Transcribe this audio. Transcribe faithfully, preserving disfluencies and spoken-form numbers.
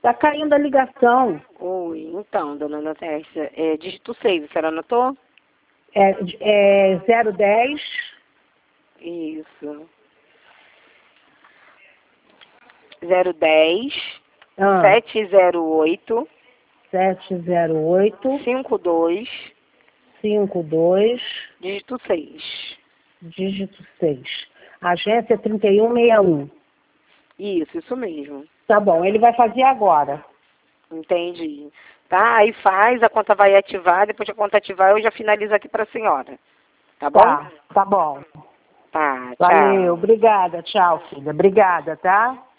Tá caindo a ligação. Oi, então, dona Ana Tércia, é, dígito seis, a senhora anotou? É, é zero dez. Isso. zero dez, Ah, sete zero oito, sete zero oito, cinco dois, cinco dois, dígito seis. dígito seis. Agência trinta e um sessenta e um. Isso, isso mesmo. Tá bom, ele vai fazer agora. Entendi. Tá, aí faz, a conta vai ativar, depois que a conta ativar eu já finalizo aqui pra senhora. Tá bom? Tá, tá bom. Tá, Valeu, tchau. obrigada, tchau, filha. Obrigada, tá?